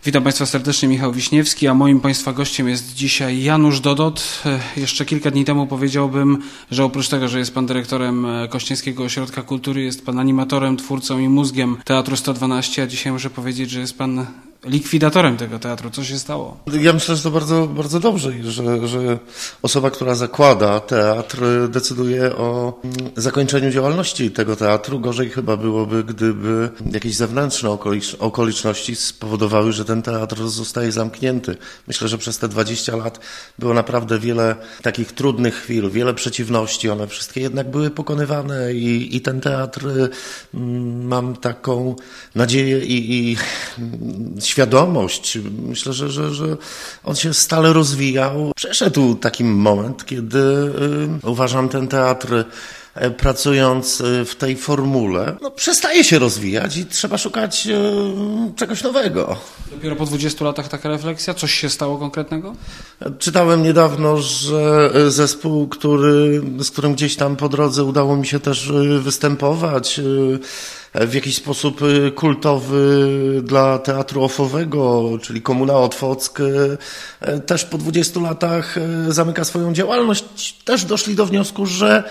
Witam Państwa serdecznie, Michał Wiśniewski, a moim Państwa gościem jest dzisiaj Janusz Dodot. Jeszcze kilka dni temu powiedziałbym, że oprócz tego, że jest Pan dyrektorem Kościeńskiego Ośrodka Kultury, jest Pan animatorem, twórcą i mózgiem Teatru 112, a dzisiaj muszę powiedzieć, że jest Pan likwidatorem tego teatru. Co się stało? Ja myślę, że to bardzo, bardzo dobrze, że osoba, która zakłada teatr, decyduje o zakończeniu działalności tego teatru. Gorzej chyba byłoby, gdyby jakieś zewnętrzne okoliczności spowodowały, że ten teatr zostaje zamknięty. Myślę, że przez te 20 lat było naprawdę wiele takich trudnych chwil, wiele przeciwności. One wszystkie jednak były pokonywane i ten teatr, mam taką nadzieję i świadomość. Myślę, że on się stale rozwijał. Przeszedł taki moment, kiedy uważam ten teatr, pracując w tej formule, przestaje się rozwijać i trzeba szukać czegoś nowego. Dopiero po 20 latach taka refleksja? Coś się stało konkretnego? Czytałem niedawno, że zespół, z którym gdzieś tam po drodze udało mi się też występować, w jakiś sposób kultowy dla teatru ofowego, czyli Komuna Otwock, też po 20 latach zamyka swoją działalność. Też doszli do wniosku, że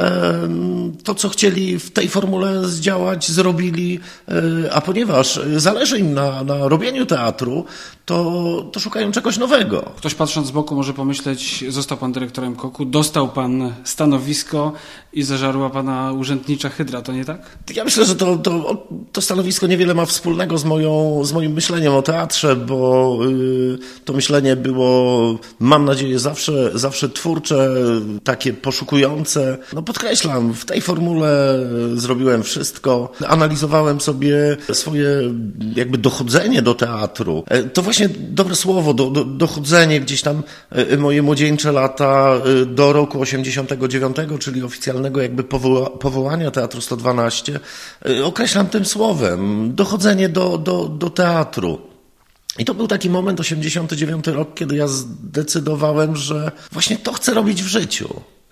to, co chcieli w tej formule zdziałać, zrobili, a ponieważ zależy im na robieniu teatru, to szukają czegoś nowego. Ktoś patrząc z boku może pomyśleć, został Pan dyrektorem KOK-u, dostał Pan stanowisko i zażarła Pana urzędnicza hydra, to nie tak? Ja myślę, że to stanowisko niewiele ma wspólnego z moim myśleniem o teatrze, bo to myślenie było, mam nadzieję, zawsze twórcze, takie poszukujące. Podkreślam, w tej formule zrobiłem wszystko. Analizowałem sobie swoje jakby dochodzenie do teatru. To właśnie dobre słowo, dochodzenie gdzieś tam moje młodzieńcze lata do roku 89, czyli oficjalnego jakby powołania Teatru 112, określam tym słowem. Dochodzenie do teatru. I to był taki moment, 89 rok, kiedy ja zdecydowałem, że właśnie to chcę robić w życiu.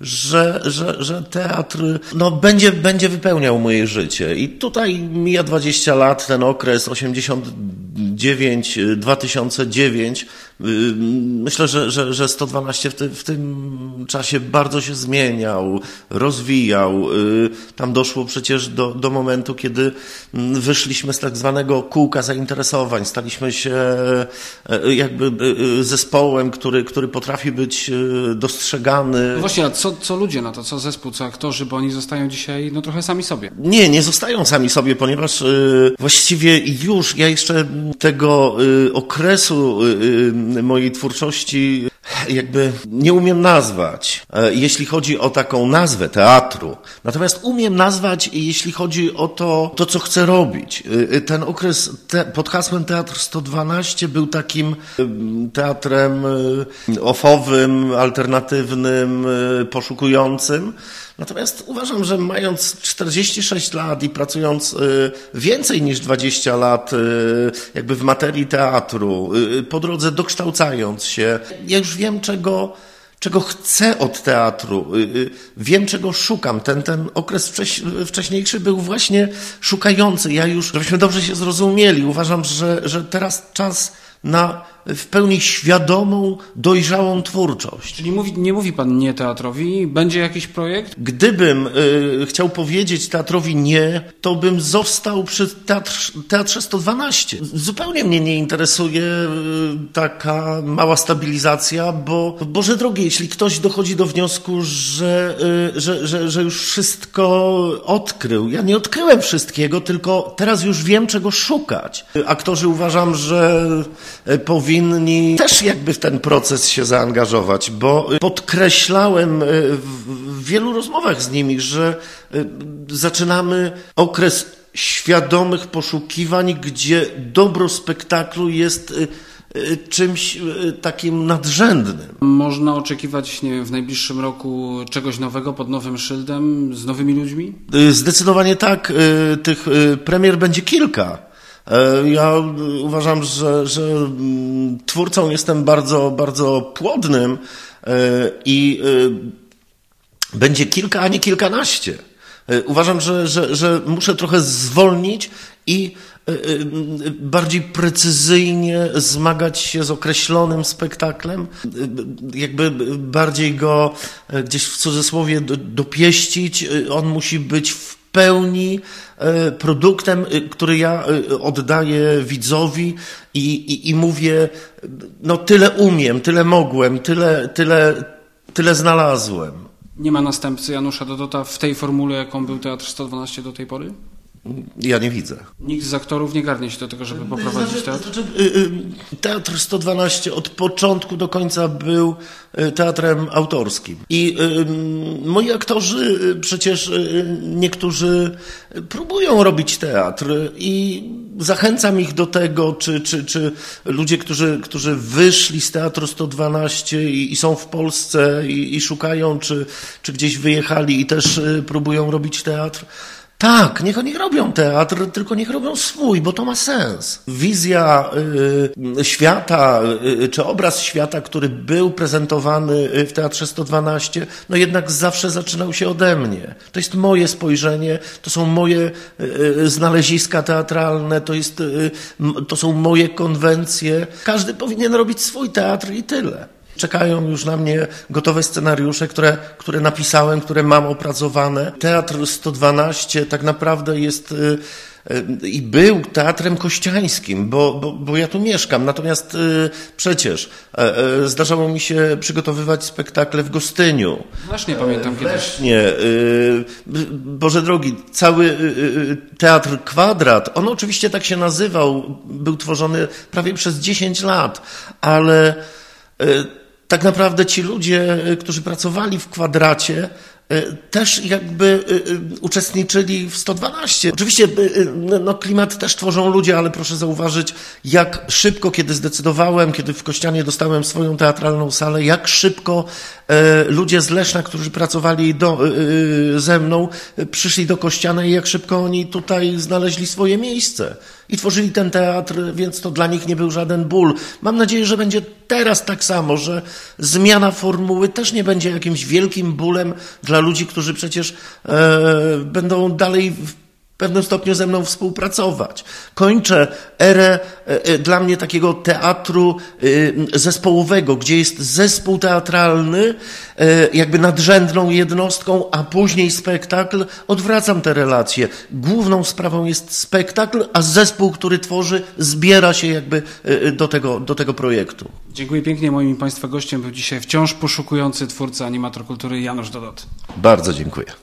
Że teatr będzie wypełniał moje życie. I tutaj mija 20 lat, ten okres 89, 2009. Myślę, że 112 w tym czasie bardzo się zmieniał, rozwijał. Tam doszło przecież do momentu, kiedy wyszliśmy z tak zwanego kółka zainteresowań. Staliśmy się jakby zespołem, który potrafi być dostrzegany. No właśnie, a co ludzie na to, co zespół, co aktorzy, bo oni zostają dzisiaj trochę sami sobie. Nie zostają sami sobie, ponieważ właściwie już ja jeszcze tego okresu mojej twórczości jakby nie umiem nazwać, jeśli chodzi o taką nazwę teatru. Natomiast umiem nazwać, jeśli chodzi o to co chcę robić. Ten okres pod hasłem Teatr 112 był takim teatrem ofowym, alternatywnym, poszukującym. Natomiast uważam, że mając 46 lat i pracując więcej niż 20 lat jakby w materii teatru, po drodze dokształcając się, ja już wiem, czego chcę od teatru, wiem, czego szukam. Ten okres wcześniejszy był właśnie szukający. Ja już, żebyśmy dobrze się zrozumieli, uważam, że teraz czas na w pełni świadomą, dojrzałą twórczość. Czyli nie mówi Pan nie teatrowi? Będzie jakiś projekt? Gdybym chciał powiedzieć teatrowi nie, to bym został przy Teatrze 112. Zupełnie mnie nie interesuje taka mała stabilizacja, bo Boże drogie, jeśli ktoś dochodzi do wniosku, że już wszystko odkrył. Ja nie odkryłem wszystkiego, tylko teraz już wiem, czego szukać. Aktorzy uważam, że powinni też jakby w ten proces się zaangażować, bo podkreślałem w wielu rozmowach z nimi, że zaczynamy okres świadomych poszukiwań, gdzie dobro spektaklu jest czymś takim nadrzędnym. Można oczekiwać, nie wiem, w najbliższym roku czegoś nowego pod nowym szyldem, z nowymi ludźmi? Zdecydowanie tak. Tych premier będzie kilka. Ja uważam, że twórcą jestem bardzo, bardzo płodnym i będzie kilka, a nie kilkanaście. Uważam, że muszę trochę zwolnić i bardziej precyzyjnie zmagać się z określonym spektaklem, jakby bardziej go gdzieś w cudzysłowie dopieścić. On musi być w pełni produktem, który ja oddaję widzowi i mówię, no tyle umiem, tyle mogłem, tyle znalazłem. Nie ma następcy Janusza Dodota w tej formule, jaką był Teatr 112 do tej pory? Ja nie widzę. Nikt z aktorów nie garnie się do tego, żeby poprowadzić teatr? Teatr 112 od początku do końca był teatrem autorskim. I moi aktorzy przecież niektórzy próbują robić teatr i zachęcam ich do tego, czy ludzie, którzy wyszli z Teatru 112 i są w Polsce i szukają, czy gdzieś wyjechali i też próbują robić teatr. Tak, niech oni robią teatr, tylko niech robią swój, bo to ma sens. Wizja świata, czy obraz świata, który był prezentowany w Teatrze 112, no jednak zawsze zaczynał się ode mnie. To jest moje spojrzenie, to są moje znaleziska teatralne, to są moje konwencje. Każdy powinien robić swój teatr i tyle. Czekają już na mnie gotowe scenariusze, które napisałem, które mam opracowane. Teatr 112 tak naprawdę jest i był teatrem kościańskim, bo ja tu mieszkam. Natomiast przecież zdarzało mi się przygotowywać spektakle w Gostyniu. Właśnie pamiętam kiedyś. Nie, Boże drogi, cały Teatr Kwadrat, on oczywiście tak się nazywał, był tworzony prawie przez 10 lat, ale tak naprawdę ci ludzie, którzy pracowali w Kwadracie, też jakby uczestniczyli w 112. Oczywiście klimat też tworzą ludzie, ale proszę zauważyć, jak szybko, kiedy zdecydowałem, kiedy w Kościanie dostałem swoją teatralną salę, jak szybko ludzie z Leszna, którzy pracowali ze mną, przyszli do Kościana i jak szybko oni tutaj znaleźli swoje miejsce i tworzyli ten teatr, więc to dla nich nie był żaden ból. Mam nadzieję, że będzie teraz tak samo, że zmiana formuły też nie będzie jakimś wielkim bólem dla ludzi, którzy przecież będą dalej w pewnym stopniu ze mną współpracować. Kończę erę dla mnie takiego teatru zespołowego, gdzie jest zespół teatralny jakby nadrzędną jednostką, a później spektakl. Odwracam te relacje. Główną sprawą jest spektakl, a zespół, który tworzy, zbiera się jakby do tego projektu. Dziękuję pięknie. Moim Państwa gościem był dzisiaj wciąż poszukujący twórca, animator kultury Janusz Dodot. Bardzo dziękuję.